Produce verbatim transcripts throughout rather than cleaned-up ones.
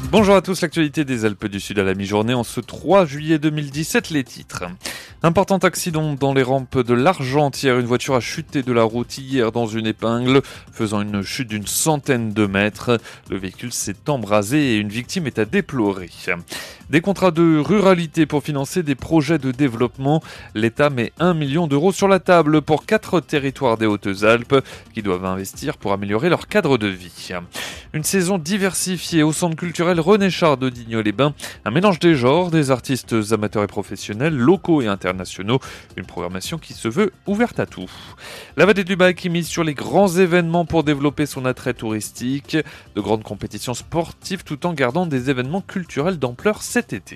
Bonjour à tous, l'actualité des Alpes du Sud à la mi-journée en ce trois juillet deux mille dix-sept, les titres. Important accident dans les rampes de l'Argentière. Une voiture a chuté de la route hier dans une épingle, faisant une chute d'une centaine de mètres. Le véhicule s'est embrasé et une victime est à déplorer. Des contrats de ruralité pour financer des projets de développement. L'État met un million d'euros sur la table pour quatre territoires des Hautes-Alpes qui doivent investir pour améliorer leur cadre de vie. Une saison diversifiée au centre culturel René Char de Digne-les-Bains. Un mélange des genres, des artistes amateurs et professionnels, locaux et internationaux. Une programmation qui se veut ouverte à tout. La Vallée du Bac qui mise sur les grands événements pour développer son attrait touristique. De grandes compétitions sportives tout en gardant des événements culturels d'ampleur cet été.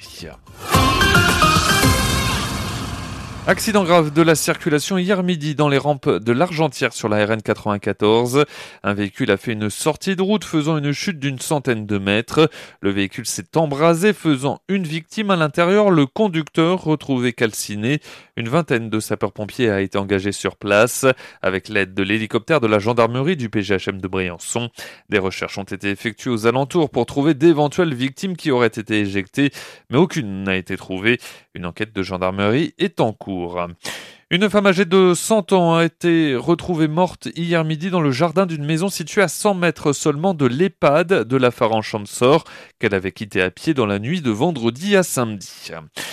Accident grave de la circulation hier midi dans les rampes de l'Argentière sur la R N quatre-vingt-quatorze. Un véhicule a fait une sortie de route faisant une chute d'une centaine de mètres. Le véhicule s'est embrasé faisant une victime à l'intérieur, le conducteur retrouvé calciné. Une vingtaine de sapeurs-pompiers a été engagée sur place avec l'aide de l'hélicoptère de la gendarmerie du P G H M de Briançon. Des recherches ont été effectuées aux alentours pour trouver d'éventuelles victimes qui auraient été éjectées, mais aucune n'a été trouvée. Une enquête de gendarmerie est en cours. Une femme âgée de cent ans a été retrouvée morte hier midi dans le jardin d'une maison située à cent mètres seulement de l'EHPAD de la Faran-Champsaur qu'elle avait quitté à pied dans la nuit de vendredi à samedi.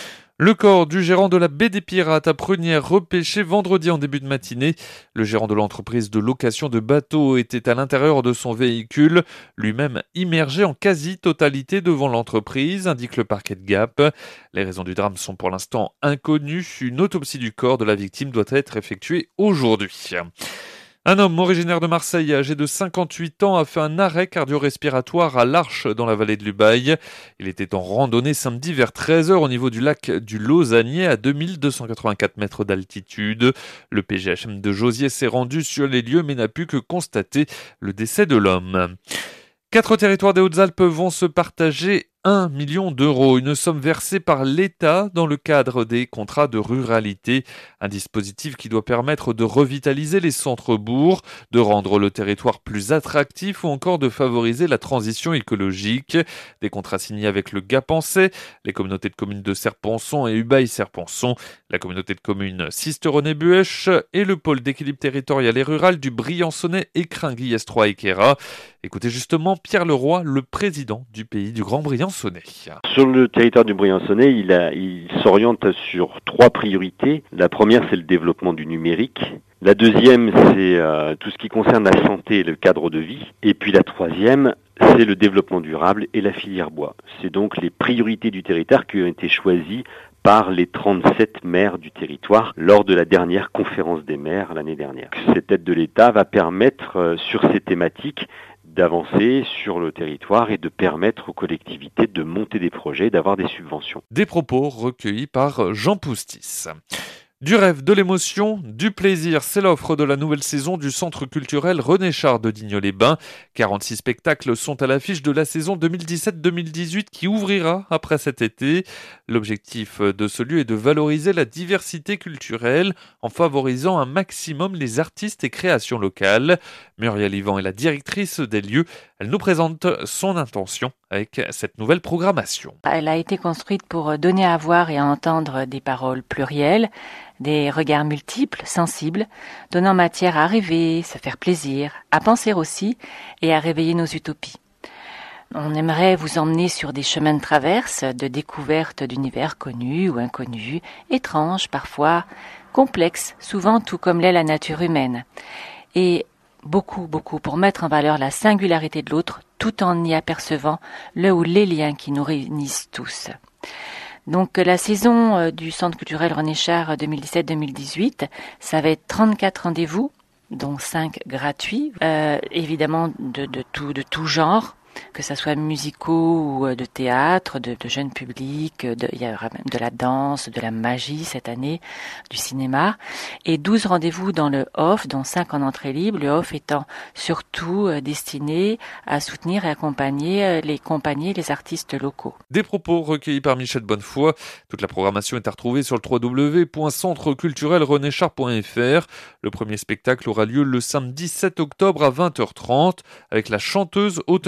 Le corps du gérant de la baie des Pirates à Prunières repêché vendredi en début de matinée. Le gérant de l'entreprise de location de bateaux était à l'intérieur de son véhicule, lui-même immergé en quasi-totalité devant l'entreprise, indique le parquet de Gap. Les raisons du drame sont pour l'instant inconnues. Une autopsie du corps de la victime doit être effectuée aujourd'hui. Un homme originaire de Marseille, âgé de cinquante-huit ans, a fait un arrêt cardio-respiratoire à l'Arche dans la vallée de l'Ubaye. Il était en randonnée samedi vers treize heures au niveau du lac du Lausannier à deux mille deux cent quatre-vingt-quatre mètres d'altitude. Le P G H M de Josier s'est rendu sur les lieux mais n'a pu que constater le décès de l'homme. Quatre territoires des Hautes-Alpes vont se partager un million d'euros, une somme versée par l'État dans le cadre des contrats de ruralité. Un dispositif qui doit permettre de revitaliser les centres-bourgs, de rendre le territoire plus attractif ou encore de favoriser la transition écologique. Des contrats signés avec le Gapençais, les communautés de communes de Serponçon et Ubaye-Serponçon, la communauté de communes Sisteronnet-Buëch et le pôle d'équilibre territorial et rural du Briançonnais Écrin-Guillestroy et Queyras. Écoutez justement Pierre Leroy, le président du pays du Grand Briançonnais. Sur le territoire du Briançonnais, il, a, il s'oriente sur trois priorités. La première, c'est le développement du numérique. La deuxième, c'est euh, tout ce qui concerne la santé et le cadre de vie. Et puis la troisième, c'est le développement durable et la filière bois. C'est donc les priorités du territoire qui ont été choisies par les trente-sept maires du territoire lors de la dernière conférence des maires l'année dernière. Cette aide de l'État va permettre, euh, sur ces thématiques, d'avancer sur le territoire et de permettre aux collectivités de monter des projets, d'avoir des subventions. Des propos recueillis par Jean Poustis. Du rêve, de l'émotion, du plaisir, c'est l'offre de la nouvelle saison du Centre culturel René Char de Digne-les-Bains. quarante-six spectacles sont à l'affiche de la saison deux mille dix-sept deux mille dix-huit qui ouvrira après cet été. L'objectif de ce lieu est de valoriser la diversité culturelle en favorisant un maximum les artistes et créations locales. Muriel Ivan est la directrice des lieux. Elle nous présente son intention avec cette nouvelle programmation. Elle a été construite pour donner à voir et à entendre des paroles plurielles, des regards multiples, sensibles, donnant matière à rêver, se faire plaisir, à penser aussi et à réveiller nos utopies. On aimerait vous emmener sur des chemins de traverse, de découverte d'univers connus ou inconnus, étranges parfois, complexes, souvent tout comme l'est la nature humaine. Et beaucoup, beaucoup pour mettre en valeur la singularité de l'autre, tout en y apercevant le ou les liens qui nous réunissent tous. Donc la saison du Centre culturel René Char deux mille dix-sept deux mille dix-huit, ça va être trente-quatre rendez-vous, dont cinq gratuits, euh, évidemment de, de, tout, de tout genre, que ça soit musicaux ou de théâtre, de, de jeunes publics, de, il y a même de la danse, de la magie cette année, du cinéma, et douze rendez-vous dans le off, dont cinq en entrée libre, le off étant surtout destiné à soutenir et accompagner les compagnies et les artistes locaux. Des propos recueillis par Michel Bonnefoy. Toute la programmation est à retrouver sur le w w w point centre culturel rené char point f r. Le premier spectacle aura lieu le samedi sept octobre à vingt heures trente avec la chanteuse, auteure, compositrice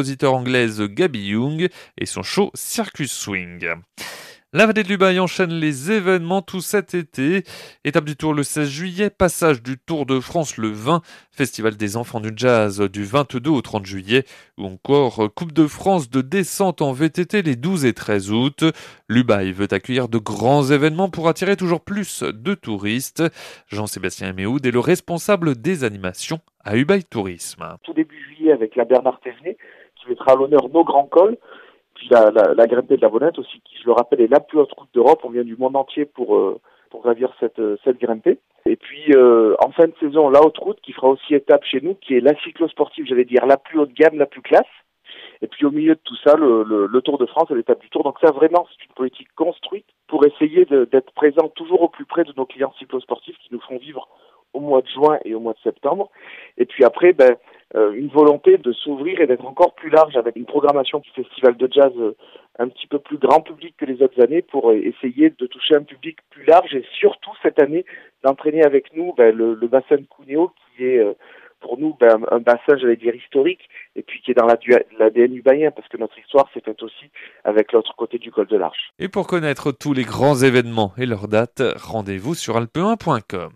compositeur anglaise Gaby Young et son show Circus Swing. La vallée de l'Ubaye enchaîne les événements tout cet été. Étape du Tour le seize juillet, passage du Tour de France le vingt, Festival des enfants du jazz du vingt-deux au trente juillet, ou encore Coupe de France de descente en V T T les douze et treize août. L'Ubaye veut accueillir de grands événements pour attirer toujours plus de touristes. Jean-Sébastien Méhoud est le responsable des animations à Ubaye Tourisme. Tout début juillet avec la Bernard Thévenet qui mettra à l'honneur nos grands cols. Puis la, la, la grimpée de la Bonnette aussi, qui, je le rappelle, est la plus haute route d'Europe. On vient du monde entier pour euh, pour gravir cette cette grimpée. Et puis euh, en fin de saison, la haute route qui fera aussi étape chez nous, qui est la cyclosportive, j'allais dire la plus haut de gamme, la plus classe. Et puis au milieu de tout ça, le, le, le Tour de France et l'étape du Tour. Donc ça, vraiment, c'est une politique construite pour essayer de, d'être présent toujours au plus près de nos clients cyclosportifs qui nous font vivre au mois de juin et au mois de septembre. Et puis après, ben Euh, une volonté de s'ouvrir et d'être encore plus large avec une programmation du festival de jazz euh, un petit peu plus grand public que les autres années pour euh, essayer de toucher un public plus large et surtout cette année d'entraîner avec nous ben, le, le bassin de Cuneo qui est euh, pour nous ben, un bassin, j'allais dire, historique et puis qui est dans l'A D N ubayen parce que notre histoire s'est faite aussi avec l'autre côté du col de l'Arche. Et pour connaître tous les grands événements et leurs dates, rendez-vous sur alpe un point com.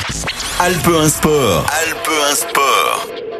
Alpe un Sport. Alpe un Sport.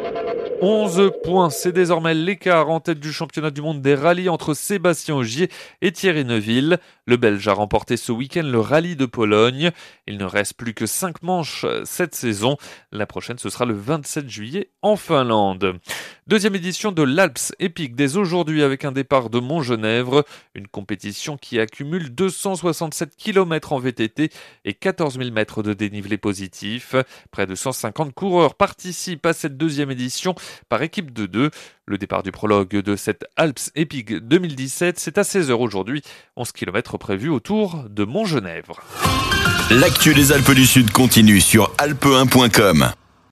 onze points, c'est désormais l'écart en tête du championnat du monde des rallyes entre Sébastien Ogier et Thierry Neuville. Le Belge a remporté ce week-end le rallye de Pologne. Il ne reste plus que cinq manches cette saison. La prochaine, ce sera le vingt-sept juillet en Finlande. Deuxième édition de l'Alps Epic dès aujourd'hui avec un départ de Montgenèvre. Une compétition qui accumule deux cent soixante-sept kilomètres en V T T et quatorze mille mètres de dénivelé positif. Près de cent cinquante coureurs participent à cette deuxième édition par équipe de deux. Le départ du prologue de cette Alps Epic deux mille dix-sept, c'est à seize heures aujourd'hui. onze kilomètres prévus autour de Montgenèvre. L'actu des Alpes du Sud continue sur alpe un point com.